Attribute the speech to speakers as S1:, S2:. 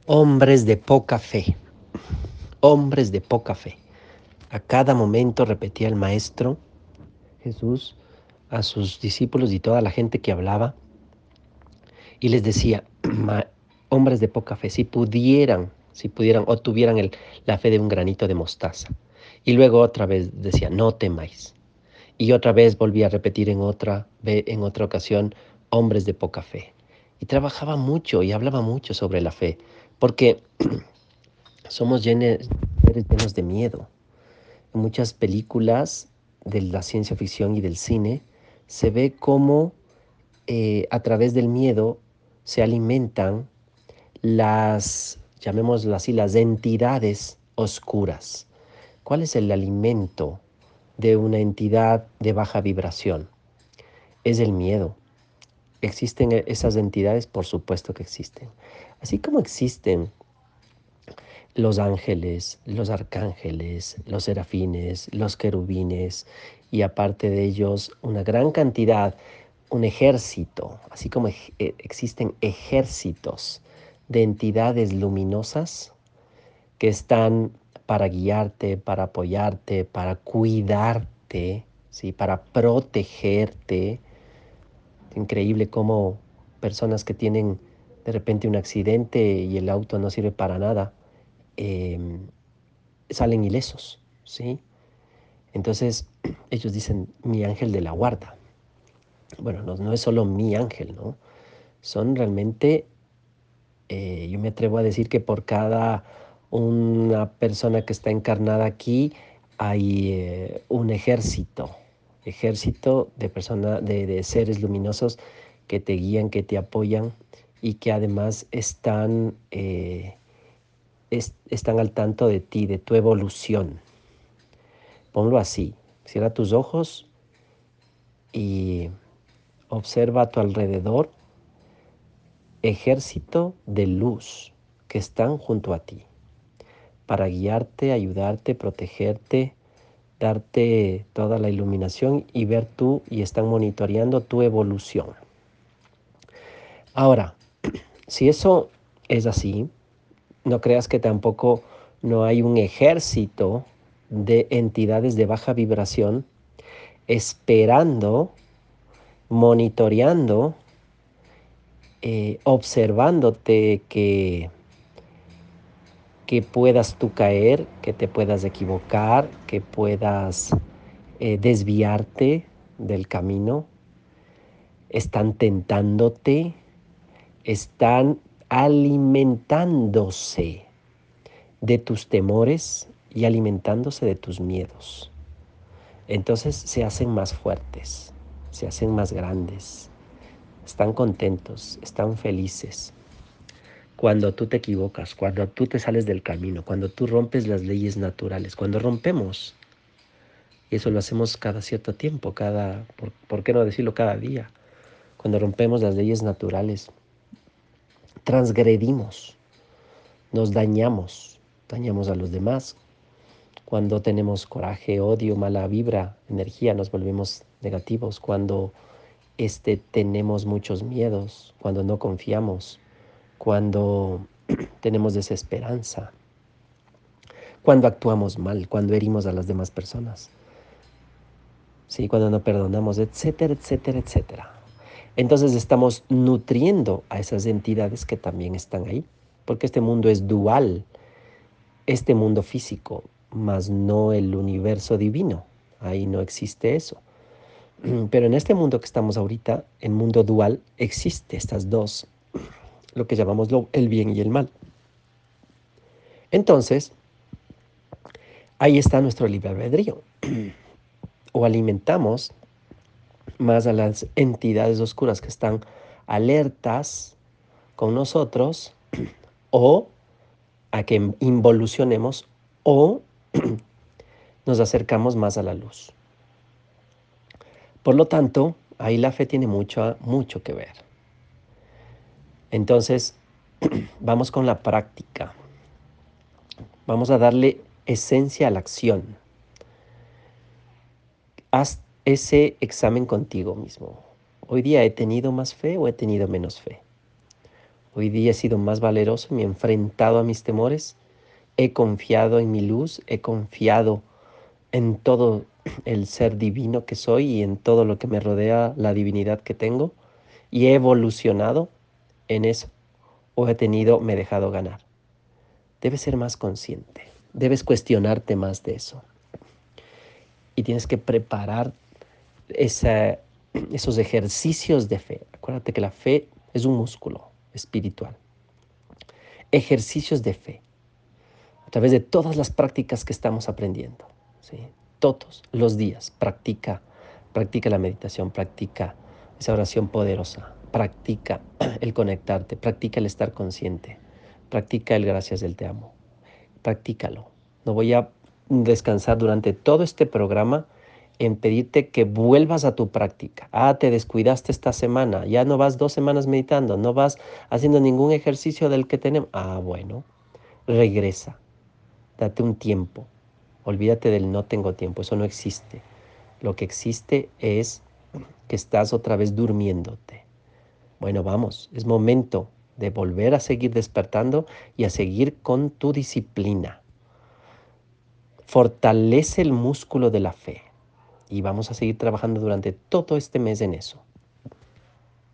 S1: Hombres de poca fe, hombres de poca fe. A cada momento repetía el Maestro Jesús a sus discípulos y toda la gente que hablaba y les decía, hombres de poca fe, si pudieran o tuvieran la fe de un granito de mostaza. Y luego otra vez decía, no temáis. Y otra vez volvía a repetir en otra ocasión, hombres de poca fe. Y trabajaba mucho y hablaba mucho sobre la fe, porque somos seres llenos de miedo. En muchas películas de la ciencia ficción y del cine se ve cómo a través del miedo se alimentan llamémoslo así, las entidades oscuras. ¿Cuál es el alimento de una entidad de baja vibración? Es el miedo. ¿Existen esas entidades? Por supuesto que existen. Así como existen los ángeles, los arcángeles, los serafines, los querubines y aparte de ellos una gran cantidad, un ejército, así como existen ejércitos de entidades luminosas que están para guiarte, para apoyarte, para cuidarte, ¿sí? Para protegerte. Increíble cómo personas que tienen de repente un accidente y el auto no sirve para nada, eh, salen ilesos, ¿sí? Entonces ellos dicen mi ángel de la guarda. Bueno, no es solo mi ángel, ¿no? Son realmente, yo me atrevo a decir que por cada una persona que está encarnada aquí hay un ejército de personas, de seres luminosos que te guían, que te apoyan y que además están al tanto de ti, de tu evolución. Ponlo así, cierra tus ojos y observa a tu alrededor ejército de luz que están junto a ti para guiarte, ayudarte, protegerte, darte toda la iluminación y ver tú y están monitoreando tu evolución. Ahora, si eso es así, no creas que tampoco no hay un ejército de entidades de baja vibración esperando, monitoreando, observándote que puedas tú caer, que te puedas equivocar, que puedas desviarte del camino. Están tentándote, están alimentándose de tus temores y alimentándose de tus miedos. Entonces se hacen más fuertes, se hacen más grandes, están contentos, están felices. Cuando tú te equivocas, cuando tú te sales del camino, cuando tú rompes las leyes naturales, cuando rompemos, y eso lo hacemos cada cierto tiempo, ¿por qué no decirlo cada día? Cuando rompemos las leyes naturales, transgredimos, nos dañamos a los demás. Cuando tenemos coraje, odio, mala vibra, energía, nos volvemos negativos. Cuando tenemos muchos miedos, cuando no confiamos, cuando tenemos desesperanza, cuando actuamos mal, cuando herimos a las demás personas, ¿sí? Cuando no perdonamos, etcétera, etcétera, etcétera. Entonces estamos nutriendo a esas entidades que también están ahí, porque este mundo es dual, este mundo físico, más no el universo divino. Ahí no existe eso. Pero en este mundo que estamos ahorita, el mundo dual, existe estas dos, lo que llamamos el bien y el mal. Entonces, ahí está nuestro libre albedrío. O alimentamos más a las entidades oscuras que están alertas con nosotros, o a que involucionemos, o nos acercamos más a la luz. Por lo tanto, ahí la fe tiene mucho que ver. Entonces, vamos con la práctica. Vamos a darle esencia a la acción. Haz ese examen contigo mismo. ¿Hoy día he tenido más fe o he tenido menos fe? Hoy día he sido más valeroso, me he enfrentado a mis temores, he confiado en mi luz, he confiado en todo el ser divino que soy y en todo lo que me rodea, la divinidad que tengo, y he evolucionado en eso. O me he dejado ganar. Debes ser más consciente, debes cuestionarte más de eso. Y tienes que preparar esa, esos ejercicios de fe. Acuérdate que la fe es un músculo espiritual. Ejercicios de fe a través de todas las prácticas que estamos aprendiendo, ¿sí? Todos los días practica la meditación, practica esa oración poderosa, practica el conectarte, practica el estar consciente, practica el gracias del te amo, practícalo. No voy a descansar durante todo este programa en pedirte que vuelvas a tu práctica. Te descuidaste esta semana, ya no vas 2 semanas meditando, no vas haciendo ningún ejercicio del que tenemos. Bueno, regresa, date un tiempo. Olvídate del no tengo tiempo, eso no existe. Lo que existe es que estás otra vez durmiéndote. Bueno, vamos, es momento de volver a seguir despertando y a seguir con tu disciplina. Fortalece el músculo de la fe y vamos a seguir trabajando durante todo este mes en eso.